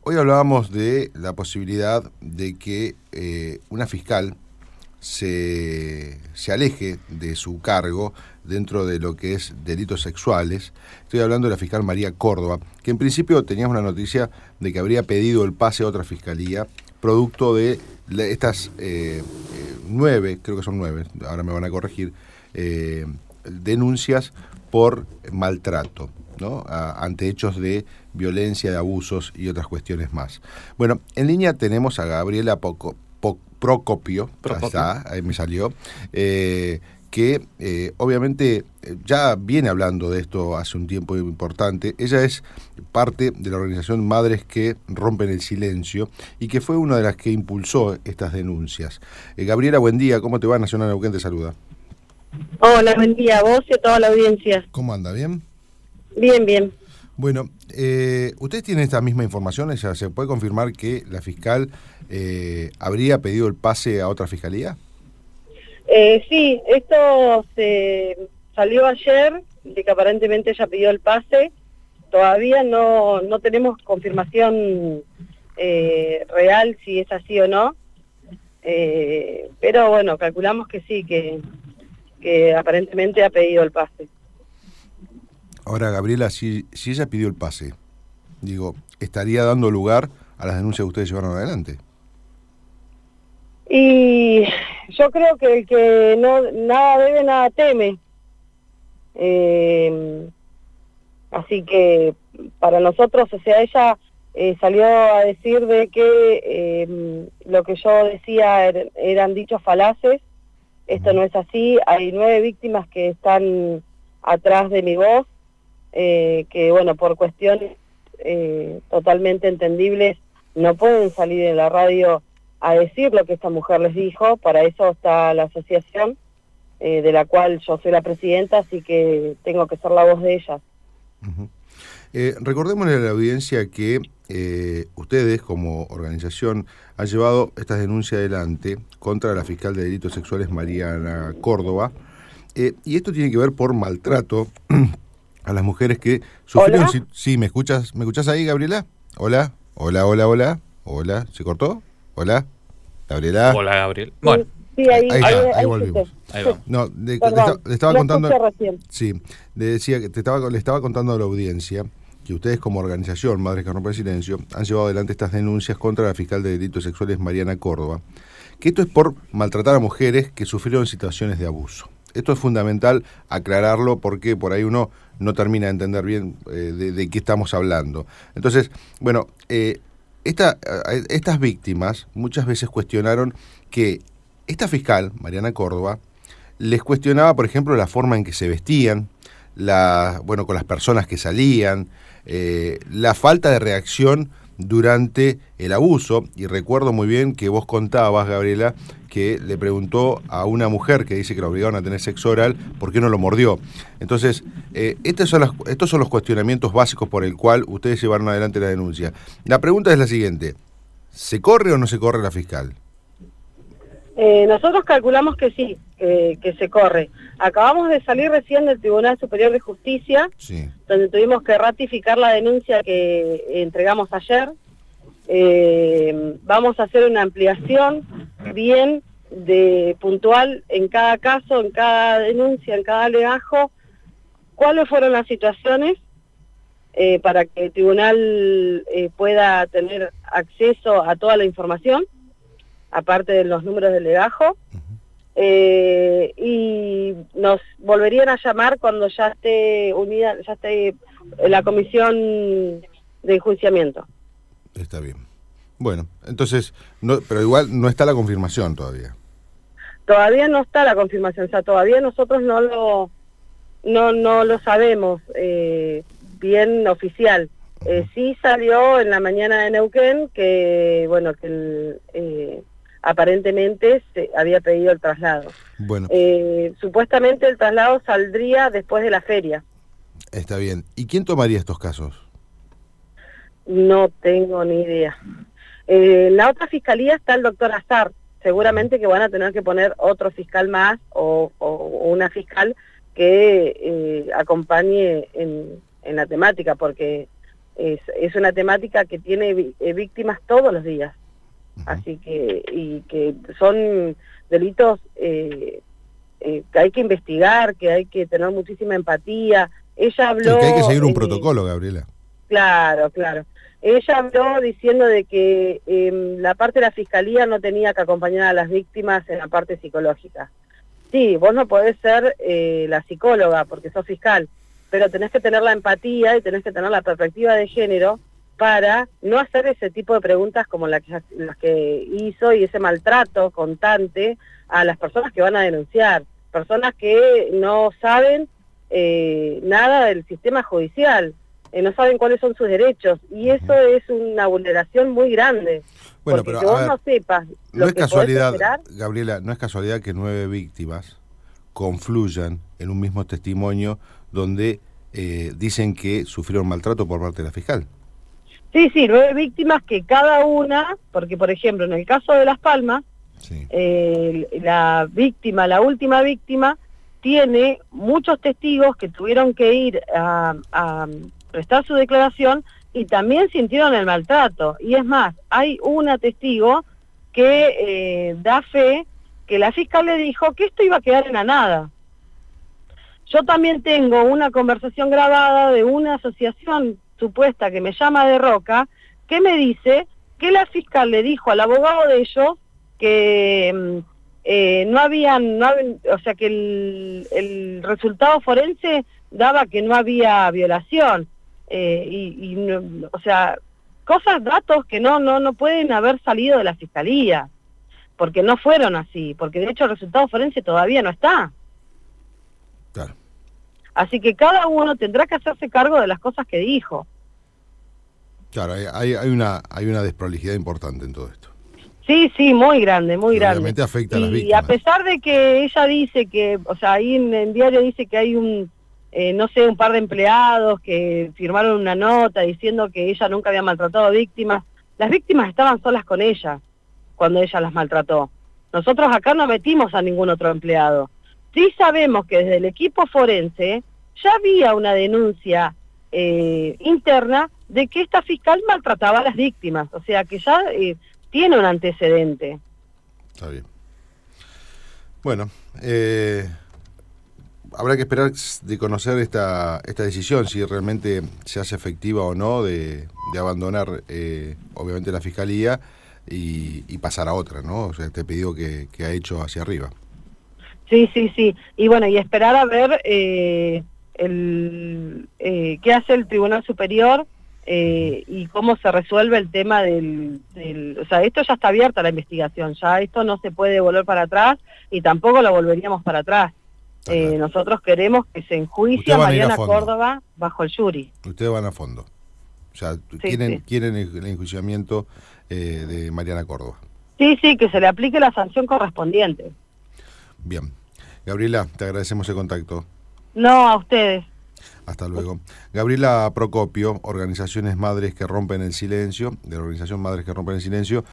Hoy hablábamos de la posibilidad de que una fiscal se aleje de su cargo dentro de lo que es delitos sexuales. Estoy hablando de la fiscal María Córdoba, que en principio teníamos la noticia de que habría pedido el pase a otra fiscalía, producto de estas 9, creo que son 9, ahora me van a corregir, denuncias por maltrato, ¿no? Ante hechos de violencia, de abusos y otras cuestiones más. Bueno, en línea tenemos a Gabriela Procopio, ahí me salió, que obviamente ya viene hablando de esto hace un tiempo importante. Ella es parte de la organización Madres que Rompen el Silencio y que fue una de las que impulsó estas denuncias. Gabriela, buen día, ¿cómo te va? Nacional Neuquén te saluda. Hola, buen día a vos y a toda la audiencia. ¿Cómo anda? ¿Bien? Bien, bien. Bueno, ¿ustedes tienen esta misma información? O sea, ¿se puede confirmar que la fiscal habría pedido el pase a otra fiscalía? Sí, esto se salió ayer, de que aparentemente ella pidió el pase. Todavía no tenemos confirmación real si es así o no. Pero bueno, calculamos que sí, que aparentemente ha pedido el pase. Ahora, Gabriela, si ella pidió el pase, digo, ¿estaría dando lugar a las denuncias que ustedes llevaron adelante? Y yo creo que el que nada debe, nada teme. Así que para nosotros, o sea, ella salió a decir de que lo que yo decía eran dichos falaces. Esto no es así. Hay 9 víctimas que están atrás de mi voz, que bueno, por cuestiones totalmente entendibles no pueden salir en la radio a decir lo que esta mujer les dijo. Para eso está la asociación, de la cual yo soy la presidenta, así que tengo que ser la voz de ellas. Recordémosle a la audiencia que ustedes como organización han llevado estas denuncias adelante contra la fiscal de delitos sexuales Mariana Córdoba, y esto tiene que ver por maltrato a las mujeres que sufrieron... ¿Hola? Sí, ¿me escuchas ahí, Gabriela? Hola, hola, ¿se cortó? Hola, Gabriela. Hola, Gabriel. Bueno, sí, ahí volvimos. ahí vamos. No, Perdón, le estaba lo contando... escuché recién. Sí, le decía que le estaba contando a la audiencia que ustedes como organización, Madres que Rompen el Silencio, han llevado adelante estas denuncias contra la fiscal de delitos sexuales Mariana Córdoba, que esto es por maltratar a mujeres que sufrieron situaciones de abuso. Esto es fundamental aclararlo porque por ahí uno no termina de entender bien de qué estamos hablando. Entonces, bueno, estas víctimas muchas veces cuestionaron que esta fiscal, Mariana Córdoba, les cuestionaba, por ejemplo, la forma en que se vestían, con las personas que salían, la falta de reacción durante el abuso. Y recuerdo muy bien que vos contabas, Gabriela, que le preguntó a una mujer que dice que la obligaron a tener sexo oral por qué no lo mordió. Entonces, estos son los cuestionamientos básicos por el cual ustedes llevaron adelante la denuncia. La pregunta es la siguiente: ¿se corre o no se corre la fiscal? Nosotros calculamos que sí, que se corre. Acabamos de salir recién del Tribunal Superior de Justicia, sí, donde tuvimos que ratificar la denuncia que entregamos ayer. Vamos a hacer una ampliación bien puntual en cada caso, en cada denuncia, en cada alegajo, cuáles fueron las situaciones para que el tribunal pueda tener acceso a toda la información, aparte de los números del legajo, y nos volverían a llamar cuando ya esté unida, ya esté la comisión de enjuiciamiento. Está bien. Bueno, entonces, pero igual no está la confirmación todavía. Todavía no está la confirmación, o sea, todavía nosotros no lo sabemos bien oficial. Sí salió en la mañana de Neuquén que, bueno, que aparentemente se había pedido el traslado. Bueno. Supuestamente el traslado saldría después de la feria. Está bien. ¿Y quién tomaría estos casos? No tengo ni idea. La otra fiscalía está el doctor Azar. Seguramente que van a tener que poner otro fiscal más o una fiscal que acompañe en la temática, porque es una temática que tiene víctimas todos los días. Así que son delitos que hay que investigar, que hay que tener muchísima empatía. Ella habló... Y que hay que seguir un protocolo, Gabriela. Claro. Ella habló diciendo de que la parte de la fiscalía no tenía que acompañar a las víctimas en la parte psicológica. Sí, vos no podés ser la psicóloga porque sos fiscal, pero tenés que tener la empatía y tenés que tener la perspectiva de género para no hacer ese tipo de preguntas como las que hizo y ese maltrato constante a las personas que van a denunciar, personas que no saben nada del sistema judicial, no saben cuáles son sus derechos, y eso es una vulneración muy grande. Bueno, porque pero que vos no sepas no es casualidad, Gabriela, no es casualidad que 9 víctimas confluyan en un mismo testimonio donde dicen que sufrieron maltrato por parte de la fiscal. Sí, 9 víctimas que cada una, porque por ejemplo en el caso de Las Palmas, sí, la última víctima, tiene muchos testigos que tuvieron que ir a prestar su declaración y también sintieron el maltrato. Y es más, hay una testigo que da fe que la fiscal le dijo que esto iba a quedar en la nada. Yo también tengo una conversación grabada de una asociación supuesta que me llama de Roca, que me dice que la fiscal le dijo al abogado de ellos que o sea que el resultado forense daba que no había violación, o sea, datos que no pueden haber salido de la fiscalía, porque no fueron así, porque de hecho el resultado forense todavía no está. Claro. Así que cada uno tendrá que hacerse cargo de las cosas que dijo. Claro, hay una desprolijidad importante en todo esto. Sí, muy grande, muy grande. Realmente afecta a las Y víctimas. a pesar de que ella dice que, o sea, ahí en el diario dice que hay un par de empleados que firmaron una nota diciendo que ella nunca había maltratado a víctimas. Las víctimas estaban solas con ella cuando ella las maltrató. Nosotros acá no metimos a ningún otro empleado. Sí sabemos que desde el equipo forense ya había una denuncia interna de que esta fiscal maltrataba a las víctimas, o sea que ya tiene un antecedente. Está bien. Bueno, habrá que esperar de conocer esta decisión, si realmente se hace efectiva o no de abandonar, obviamente, la fiscalía y pasar a otra, ¿no? O sea, este pedido que ha hecho hacia arriba. Sí. Y bueno, y esperar a ver qué hace el Tribunal Superior y cómo se resuelve el tema o sea, esto ya está abierta la investigación, ya esto no se puede volver para atrás y tampoco lo volveríamos para atrás. Claro. Nosotros queremos que se enjuicie a Mariana Córdoba bajo el jury. Ustedes van a fondo. O sea, quieren el enjuiciamiento de Mariana Córdoba. Sí, que se le aplique la sanción correspondiente. Bien. Gabriela, te agradecemos el contacto. No, a ustedes. Hasta luego. Gabriela Procopio, Organizaciones Madres que Rompen el Silencio, de la organización Madres que Rompen el Silencio,